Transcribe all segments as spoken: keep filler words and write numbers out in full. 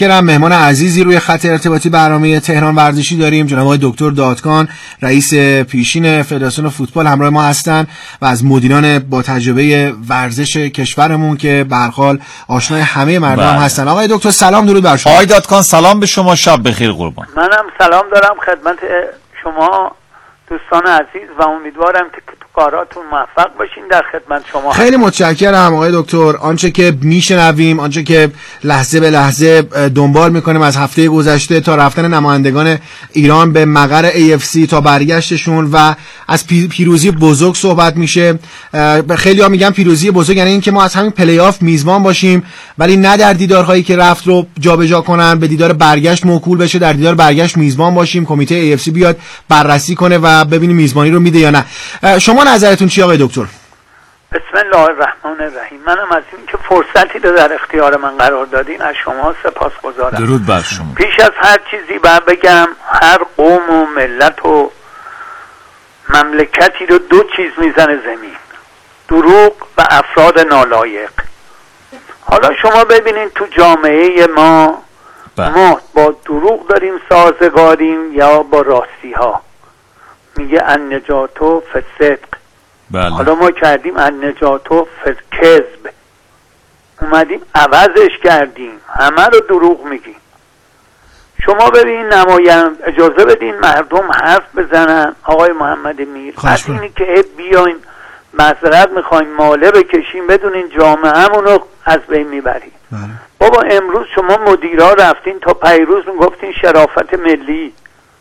گرم مهمان عزیزی روی خط ارتباطی برنامه تهران ورزشی داریم، جناب آقای دکتر دادکان، رئیس پیشین فدراسیون فوتبال همراه ما هستن و از مدیران با تجربه ورزش کشورمون که به هر حال آشنای همه مردم بله. هستن. آقای دکتر سلام، درود بر شما. آقای دادکان سلام به شما، شب بخیر قربان. منم سلام دارم خدمت شما دوستان عزیز و امیدوارم که تو کاراتون موفق باشین. در خدمت شما خیلی متشکرم آقای دکتر. آنچه که میشنویم، آنچه که لحظه به لحظه دنبال میکنیم از هفته گذشته تا رفتن نمایندگان ایران به مقر ای اف سی تا برگشتشون و از پیروزی بزرگ صحبت میشه. خیلی ها میگن پیروزی بزرگ یعنی این که ما از همین پلی آف میزبان باشیم، ولی نه در دیدارهایی که رفت رو جابجا کنن، به دیدار برگشت موکول بشه، در دیدار برگشت میزبان باشیم، کمیته ای اف سی بیاد بررسی کنه و ببینیم میزبانی رو میده یا نه. شما نظرتون چی آقای دکتر؟ بسم الله الرحمن الرحیم. منم از این که فرصتی رو در اختیار من قرار دادین از شما سپاسگزارم. درود بر شما. پیش از هر چیزی باید بگم هر قوم و ملت و مملکتی رو دو چیز میزنه زمین: دروغ و افراد نالایق. حالا شما ببینین تو جامعه ما با. ما با دروغ داریم سازگاریم یا با راستی ها؟ میگه النجاتو فصدق. بله. حالا ما کردیم النجاتو فکذب، اومدیم عوضش کردیم، همه رو دروغ میگیم. شما ببین نماینده، اجازه بدین مردم حرف بزنن. آقای محمد میر، از اینی که بیایم معذرت میخوایم ماله بکشیم بدونین جامعه همونو از بین میبریم. بله. بابا امروز شما مدیرا رفتین تا پیروز میگفتین شرافت ملی،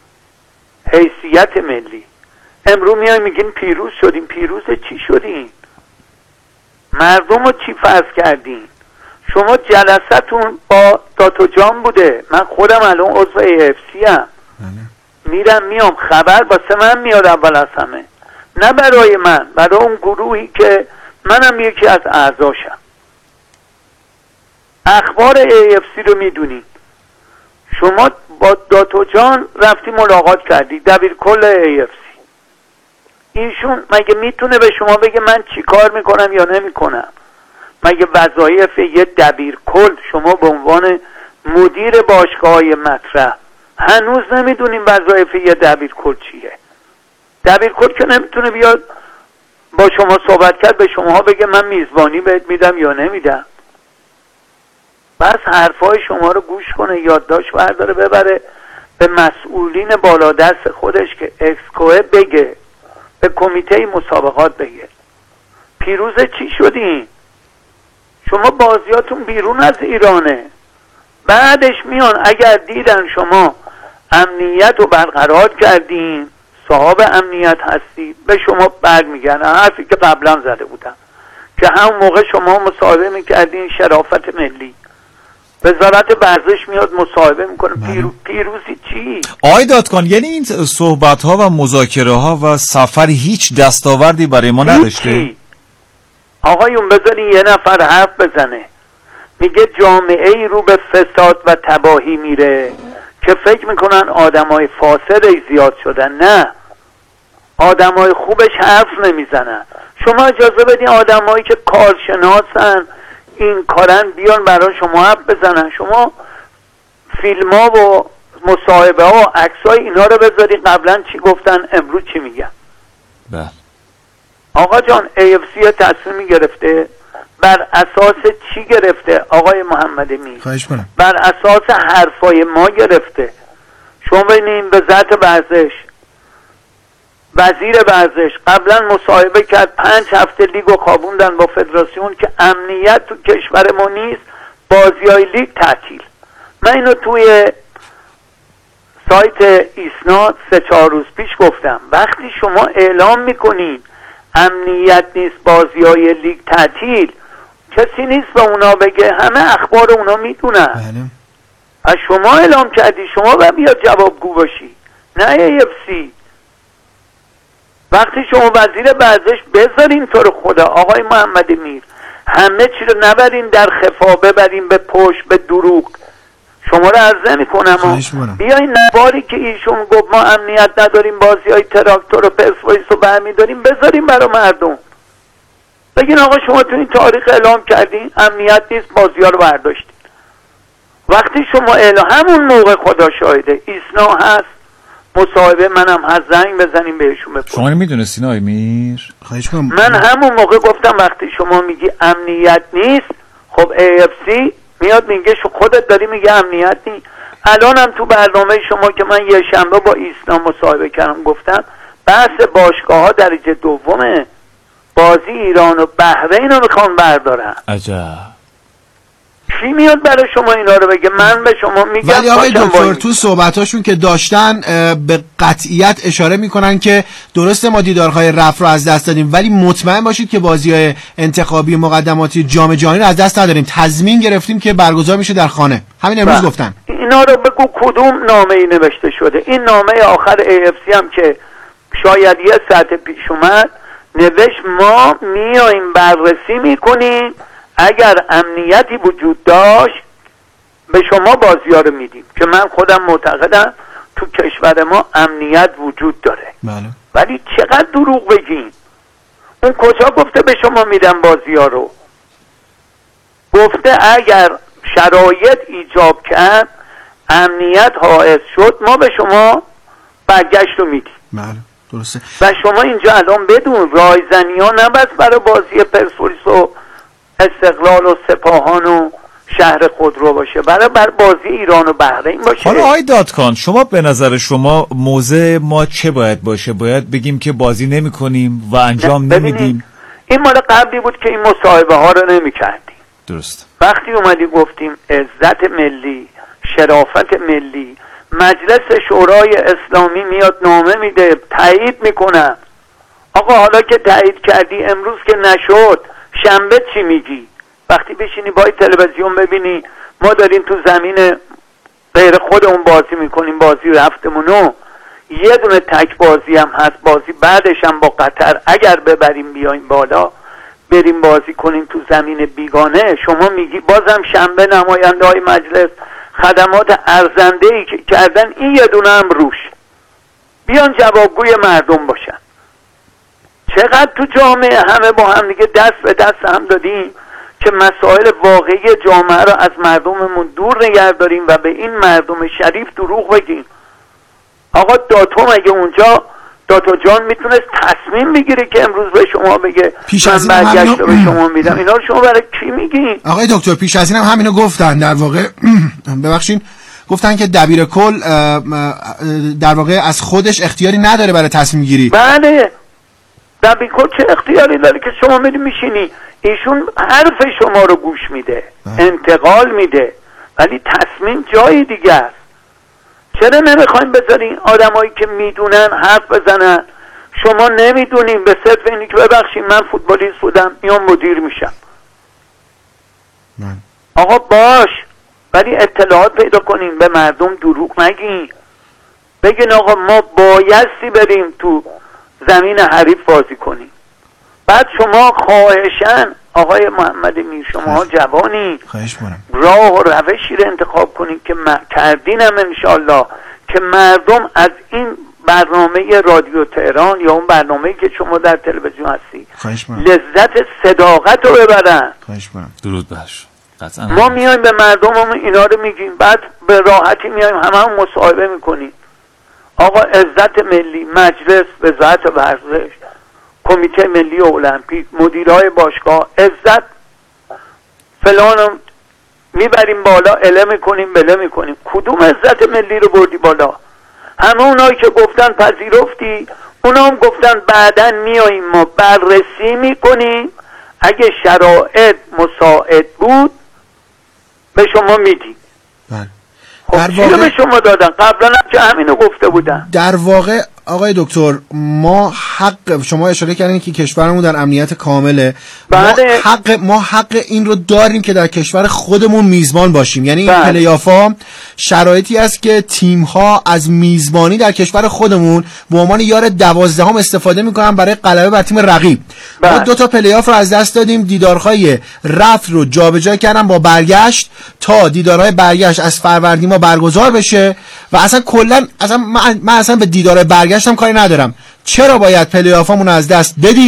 حیثیت ملی، امروز میایم میگین پیروز شدیم. پیروز چی شدین؟ مردم رو چی فرض کردین؟ شما جلسه‌تون با داتو جان بوده. من خودم الان عضو ای اف سی ام، میرم میام، خبر واسه من میاد اول از همه، نه برای من، برای اون گروهی که منم یکی از اعضاشم. اخبار ای اف سی رو میدونید. شما با داتو جان رفتی ملاقات کردی، دبیر کل ای اف سی. ایشون مگه میتونه به شما بگه من چی کار میکنم یا نمیکنم؟ مگه وظایف یه دبیر کل، شما به عنوان مدیر باشگاه‌های مطرح هنوز نمیدونیم وظایف یه دبیر کل چیه؟ دبیر کل که نمیتونه بیاد با شما صحبت کرد به شما بگه من میزبانی بهت میدم یا نمیدم. بس حرفای شما رو گوش کنه، یادداشت برداره ببره به مسئولین بالا دست خودش که اکسکوه بگه، به کمیته مسابقات بگه پیروز چی شدین؟ شما بازیاتون بیرون از ایرانه. بعدش میان اگر دیدن شما امنیت رو برقرار کردین، صاحب امنیت هستی، به شما برمیگردن حرفی که قبلا زده بودم که همون موقع شما مصاحبه میکردین شرافت ملی. وزارت ورزش میاد مصاحبه میکنه. پیرو... پیروزی چی؟ آقای دادکان، یعنی این صحبت ها و مذاکره ها و سفر هیچ دستاوردی برای ما نداشته؟ آقایون بذارین یه نفر حرف بزنه. میگه جامعه ای رو به فساد و تباهی میره که فکر میکنن آدمای فاسد زیاد شدن. نه، آدمای خوبش حرف نمیزنن. شما اجازه بدین آدمایی که کارشناسن این کارن بیان برای شما حرف بزنن. شما فیلم ها و مصاحبه ها و عکس های اینا رو بذارید قبلا چی گفتن امروز چی میگن. بله. آقا جان ای اف سی تصمیمی گرفته، بر اساس چی گرفته آقای محمد میر؟ خواهش کنم. بر اساس حرفای ما گرفته. شما ببینید وزارت ورزش، وزیر ورزش قبلا مصاحبه کرد، پنج هفته لیگو خوابوندن با فدراسیون که امنیت تو کشور ما نیست، بازیای لیگ تعطیل. من اینو توی سایت ایسنا سه چهار روز پیش گفتم. وقتی شما اعلام میکنین امنیت نیست، بازیای لیگ تعطیل، کسی نیست به اونا بگه، همه اخبار اونا میدونن. بله. از شما اعلام کردی، شما باید بیاد جوابگو باشی، نه ای اف سی. وقتی شما وزیر ورزش بذارین تو رو خدا آقای محمد میر، همه چی رو نبرین در خفا، ببرین به پشت، به دروغ. شما رو عرضه میکنم بیاین نواری که ایشون گفت ما امنیت نداریم، بازی های تراکتور و پرسپولیس رو برمی داریم، بذاریم برای مردم. بگین آقا شما تو این تاریخ اعلام کردین امنیت نیست، بازی ها رو برداشتین. وقتی شما اعلام همون موقع خدا شاهده ایسنا هست، مصاحبه منم هست، زنگ بزنیم بهشون بپرسیم. شما میدونستین آقای میر؟ من همون موقع گفتم وقتی شما میگی امنیت نیست، خب ای اف سی میاد میگه شو خودت داری میگه امنیت نیست. الانم تو برنامه شما که من یه شنبه با ایسنا مصاحبه کردم گفتم بحث باشگاه ها درجه دومه، بازی ایران و بحرین رو میخوان بردارن. عجب. چی میاد برای شما اینا رو بگه؟ من به شما میگم. ولی آقای دکتر تو صحبتاشون که داشتن به قطعیت اشاره میکنن که درسته ما دیدارهای رفت رو از دست دادیم، ولی مطمئن باشید که بازی‌های انتخابی مقدماتی جام جهانی رو از دست نداریم، تضمین گرفتیم که برگزار میشه در خانه. همین امروز گفتن. اینا رو بگو کدوم نامه‌ای نوشته شده؟ این نامه آخر ای اف سی هم که شاید یه ساعت پیش اومد نوشت ما میایم بررسی میکنیم، اگر امنیتی وجود داشت به شما بازی‌ها رو میدیم، که من خودم معتقدم تو کشور ما امنیت وجود داره. بله. ولی چقدر دروغ بگیم؟ اون کجا گفته به شما میدم بازی‌ها رو؟ گفته اگر شرایط ایجاب کرد امنیت حائز شد ما به شما برگشت رو میدیم. بله درسته. و شما اینجا الان بدون رایزنی ها نبست برای بازی پرسپولیس و استقلال و سپاهان و شهر خودرو باشه، برای بر بازی ایران و بحرین باشه. حالا آقای دادکان شما به نظر شما موضع ما چه باید باشه؟ باید بگیم که بازی نمی کنیم و انجام نمیدیم؟ این مال قبلی بود که این مصاحبه ها رو نمی کردیم. درست. وقتی اومدی گفتیم عزت ملی، شرافت ملی، مجلس شورای اسلامی میاد نامه میده تایید میکنه. آقا حالا که تایید کردی امروز که نشد، شنبه چی میگی؟ وقتی بشینی با تلویزیون ببینی ما داریم تو زمین غیر خودمون بازی میکنیم، بازی رفتمونو یه دونه تک بازی هم هست، بازی بعدش هم با قطر اگر ببریم بیایم بالا بریم بازی کنیم تو زمین بیگانه، شما میگی بازم شنبه نماینده های مجلس خدمات ارزنده‌ای که کردن این یه دونه هم روش بیان جوابگوی مردم باشن. چقدر تو جامعه همه با هم دیگه دست به دست هم دادیم که مسائل واقعی جامعه رو از مردممون دور نگه داریم و به این مردم شریف دروغ بگیم. آقا داتو مگه اونجا داتو جان میتونست تصمیم بگیره که امروز به شما بگه پیش من از برگشت رو به شما میدم؟ اینا رو شما برای کی میگین؟ آقای دکتر پیش از این هم همینو گفتن، در واقع ببخشید گفتن که دبیر کل در واقع از خودش اختیاری نداره برای تصمیم گیری. بله دبیر کل چه اختیاری داره که شما میری میشینی؟ ایشون حرف شما رو گوش میده، انتقال میده، ولی تصمیم جای دیگه است. چرا نمیخوایم بذارین آدمایی که میدونن حرف بزنن؟ شما نمیدونین به صرف اینی که ببخشید من فوتبالیست بودم میام مدیر میشم. آقا باش، ولی اطلاعات پیدا کنین، به مردم دروغ نگین. بگین آقا ما بایستی بریم تو زمین حریف بازی کنیم. بعد شما خواهشن آقای محمد میر شما جوانی راه و روشی رو انتخاب کنین که م... کردینم انشالله که مردم از این برنامه رادیو تهران یا اون برنامه‌ای که شما در تلویزیون هستی لذت صداقت رو ببرن. درود برش. ما میایم به مردممون اینا رو میگیم، بعد به راحتی میایم همه هم مصاحبه میکنیم. آقا عزت ملی، مجلس، وزارت ورزش، کمیته ملی المپیک، مدیرای باشگاه، عزت فلانو میبریم بالا، اله میکنیم بله میکنیم. کدوم عزت ملی رو بردی بالا؟ همه اونایی که گفتن پذیرفتی، اونا هم گفتن بعدن میاییم ما بررسی میکنیم، اگه شرایط مساعد بود به شما میدیم. خب چی رو به شما دادن؟ قبلا هم که همینو گفته بودن. در واقع آقای دکتر ما حق، شما اشاره کردین که کشورمون در امنیت کامله. بله. ما حق ما حق این رو داریم که در کشور خودمون میزبان باشیم. یعنی این بله. پلی‌آفا شرایطی است که تیم‌ها از میزبانی در کشور خودمون به عنوان یار دوازدهم استفاده میکنن برای غلبه بر تیم رقیب. بله. ما دو تا پلی‌آف رو از دست دادیم، دیدارهای رفت رو جابجا کردن با برگشت تا دیدارهای برگشت از فروردین ما برگزار بشه و اصلا کلا اصلا من, من اصلا به دیدار برگشت هم کاری ندارم. چرا باید پلی‌آفامون از دست بدیم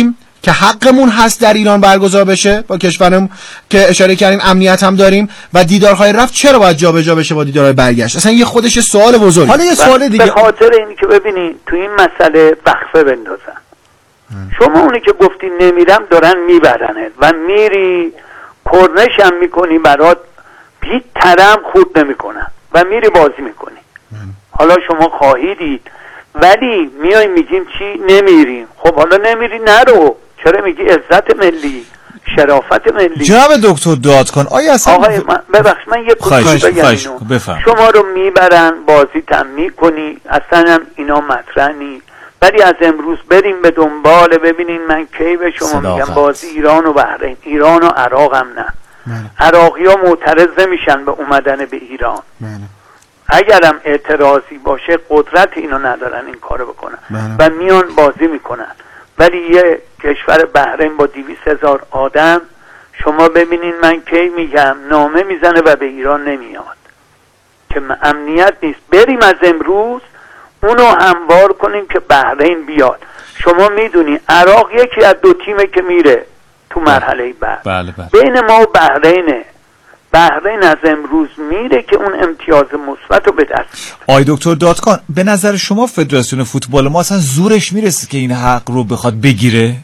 که حقمون هست در ایران برگزار بشه با کشورم که اشاره کردیم امنیت هم داریم و دیدارهای رفت چرا باید جابجا بشه با دیدارهای برگشت؟ اصلا یه خودش سوال بزرگه. حالا یه سوال دیگه، به خاطر اینی که ببینید تو این مسئله وقفه بندازن. شما اونی که گفتی نمیرم دارن میبرنه و میری کرنش هم میکنی برات هیچ ترم خود نمیکنن و میری بازی میکنی. حالا شما خواهیدید ولی میای میگیم چی نمیریم. خب حالا نمیری نرو، چرا میگی عزت ملی شرافت ملی؟ جناب دکتر دادکان آیا اصلا آقای من ببخش من یه کوچولو بگم اینو. شما رو میبرن بازی تم میکنی اصلا هم اینا مطرح نیست، ولی از امروز بریم به دنبال ببینین من کی به شما صداقت. میگم بازی ایران و بحرین، ایران و عراق هم نه. عراقی ها معترض نمیشن به اومدن به ایران. مه. اگرم اعتراضی باشه قدرت اینو ندارن این کارو بکنن مه. و میان بازی میکنن. ولی یه کشور بحرین با دویست هزار آدم شما ببینین من کی میگم نامه میزنه و به ایران نمیاد که امنیت نیست. بریم از امروز اونو هموار کنیم که بحرین بیاد. شما میدونی عراق یکی از دو تیمه که میره تو مرحله بعد. بله بله. بین ما و بحرینه. بحرین از امروز میره که اون امتیاز مثبت رو به دست. آی دکتر دادکان به نظر شما فدراسیون فوتبال ما اصلا زورش میرسه که این حق رو بخواد بگیره؟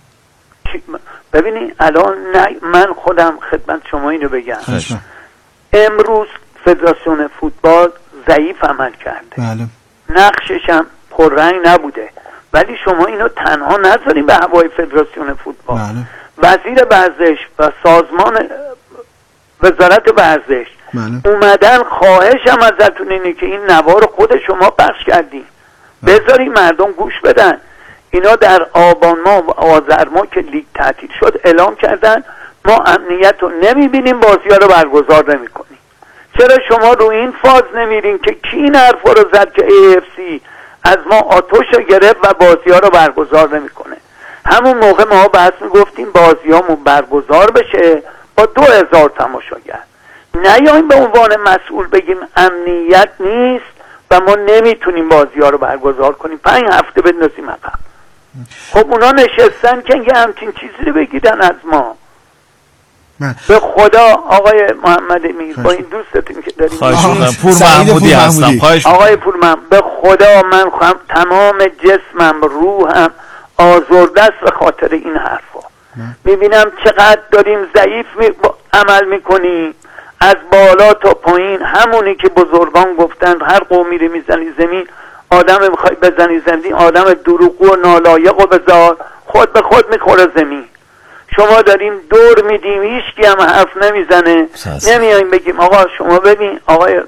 ببینی الان نه من خودم خدمت شما اینو بگم خش. امروز فدراسیون فوتبال ضعیف عمل کرده. بله. نقشش هم پررنگ نبوده، ولی شما اینو تنها نذاریم به هوای فدراسیون فوتبال. بله. وزیر ورزش و سازمان وزارت ورزش بله. اومدن خواهشم ازتون اینه که این نوار خود شما پخش کردین بله. بذاری مردم گوش بدن. اینا در آبان ماه و آذر ماه که لیگ تعطیل شد اعلام کردن ما امنیت رو نمیبینیم، بازی ها رو برگزار نمی کنیم. چرا شما رو این فاز نمیرین که کی این حرف رو زد که ای اف سی از ما آتش رو گرفت و بازی ها رو برگزار نمیکنه؟ همون موقع ما بحث میگفتیم بازی هامون برگزار بشه با دو هزار تماشاگر. نیاییم به عنوان مسئول بگیم امنیت نیست و ما نمیتونیم بازی ها رو برگزار کنیم، پنج هفته بندازیم عقب. خب اونا نشستن که اینکه همچین چیزی رو بگیدن از ما. من. به خدا آقای محمد امیر با این دوستتون که داریم پور محمودی هستم آقای پور محمود به خدا من خواهم تمام جسمم روحم آزرده است به خاطر این حرفا. میبینم چقدر داریم ضعیف می... عمل میکنیم از بالا تا پایین. همونی که بزرگان گفتن هر قومی رو میزنی زمین آدم میخوای بزنی زمین آدم دروغگو و نالایق و بذار خود به خود میخوره زمین. شما داریم دور میدیم هیچکی هم حرف نمیزنه. نمیاییم بگیم آقا شما ببین آقای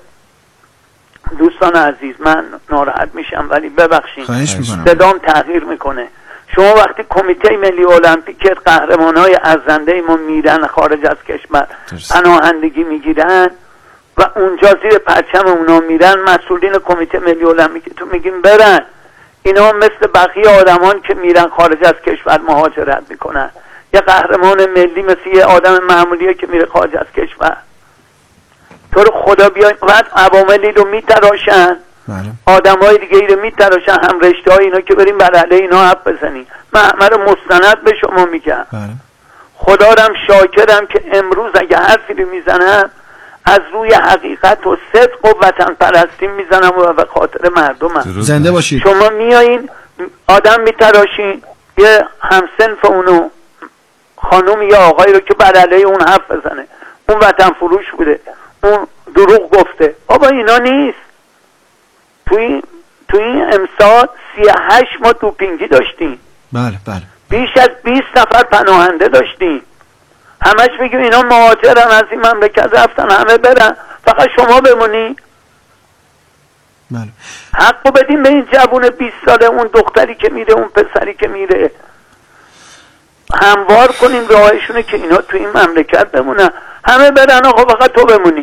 دوستان عزیز من ناراحت میشم ولی ببخشید صدام تغییر میکنه. شما وقتی کمیته ملی المپیک قهرمانای ارزنده ما میرن خارج از کشور پناهندگی میگیرن و اونجا زیر پرچم اونا میرن، مسئولین کمیته ملی المپیک تو میگیم برن. اینا مثل بقیه آدمان که میرن خارج از کشور مهاجرت میکنن. یه قهرمان ملی مثل یه آدم معمولیه که میره خارج از کشور. تو رو خدا بیاین بعد عواملی رو میتراشن، آدم های دیگه ای رو میتراشن، هم رشته های اینا که بریم بر علیه اینا حرف بزنیم. من همه رو مستند به شما میگم. خدا رم شاکرم که امروز اگه حرفی رو میزنم از روی حقیقت و صدق و وطن پرستی میزنم و به خاطر مردمم. زنده باشید. شما میایین آدم میتراشین یه همسنف اونو خانوم یا آقایی رو که بر علیه اون حرف بزنه، اون وطن فروش بوده، اون دروغ گفته. بابا اینا نیست. توی توی این امسال سی و هشت ما دوپینگی داشتیم. بله بله. بیش از بیست نفر پناهنده داشتیم. همش بگیم اینا مهاجرن از این مملکت رفتن همه برن فقط شما بمونی. بله. حقو بدیم به این جوون بیست ساله، اون دختری که میره، اون پسری که میره، هموار کنیم راهشونه که اینا تو این مملکت بمونن. همه برن آقا فقط تو بمونی.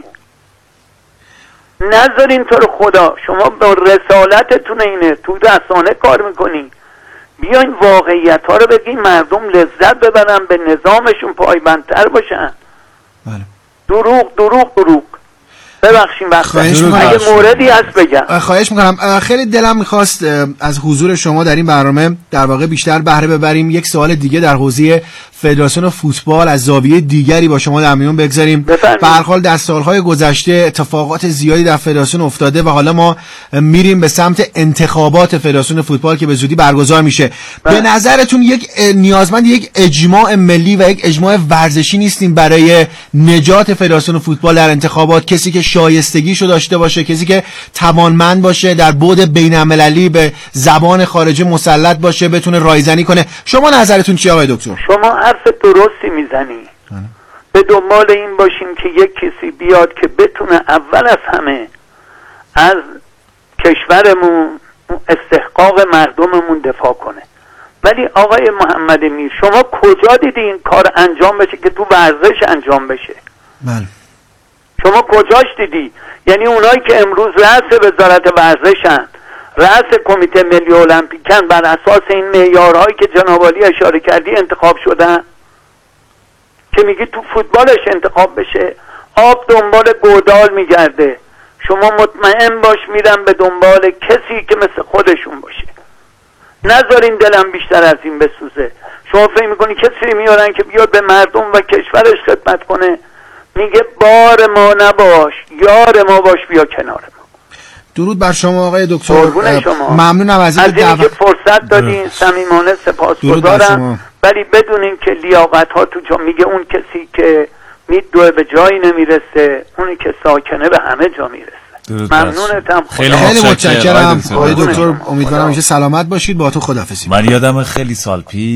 نذارین تو رو خدا. شما با رسالتتون اینه تو رسانه کار میکنین، بیاین واقعیت ها رو بگین مردم لذت ببرن، به نظامشون پایبندتر باشن. بله. دروغ دروغ دروغ. ببخشید خواهش وقت می‌کنم. اگه موردی هست بگم. خواهش میکنم. خیلی دلم میخواست از حضور شما در این برنامه در واقع بیشتر بهره ببریم. یک سوال دیگه در حوزه فدراسیون فوتبال از زاویه دیگری با شما در میون بگذاریم. به هر حال در سالهای گذشته اتفاقات زیادی در فدراسیون افتاده و حالا ما میریم به سمت انتخابات فدراسیون فوتبال که به زودی برگزار میشه. بله. به نظرتون یک نیازمند یک اجماع ملی و یک اجماع ورزشی نیستیم برای نجات فدراسیون فوتبال در انتخابات؟ کسی که شایستگیشو داشته باشه، کسی که توانمند باشه، در بعد بین‌المللی به زبان خارجی مسلط باشه، بتونه رایزنی کنه. شما نظرتون چیه آقای دکتر؟ شما حرف درستی میزنی. به دنبال این باشیم که یک کسی بیاد که بتونه اول از همه از کشورمون استحقاق مردممون دفاع کنه. ولی آقای محمد میر، شما کجا دیدی این کار انجام بشه که تو ورزش انجام بشه؟ بله. شما کجاش دیدی؟ یعنی اونایی که امروز رئیس وزارت ورزشن، رئیس کمیته ملی المپیکن، بر اساس این معیارهایی که جناب عالی اشاره کردی انتخاب شدن، که میگی تو فوتبالش انتخاب بشه؟ آب دنبال گودال میگرده. شما مطمئن باش میرن به دنبال کسی که مثل خودشون باشه. نذارین دلم بیشتر از این بسوزه. شما فکر میکنی کسی میارن که بیاد به مردم و کشورش خدمت کنه؟ میگه بار ما نباش، یار ما باش، بیا کنار ما. درود بر شما آقای دکتر. ممنونم از این دعوت که فرصت دادین. صمیمانه سپاسگزارم. ولی بدونین که لیاقت ها تو جا، میگه اون کسی که میدوه به جایی نمیرسه، اونی که ساکنه به همه جا میرسه. ممنونتم. خیلی خیلی متشکرم آقای دکتر. امیدوارم همیشه سلامت باشید. با تو خداحافظی. من یادم خیلی سال پیش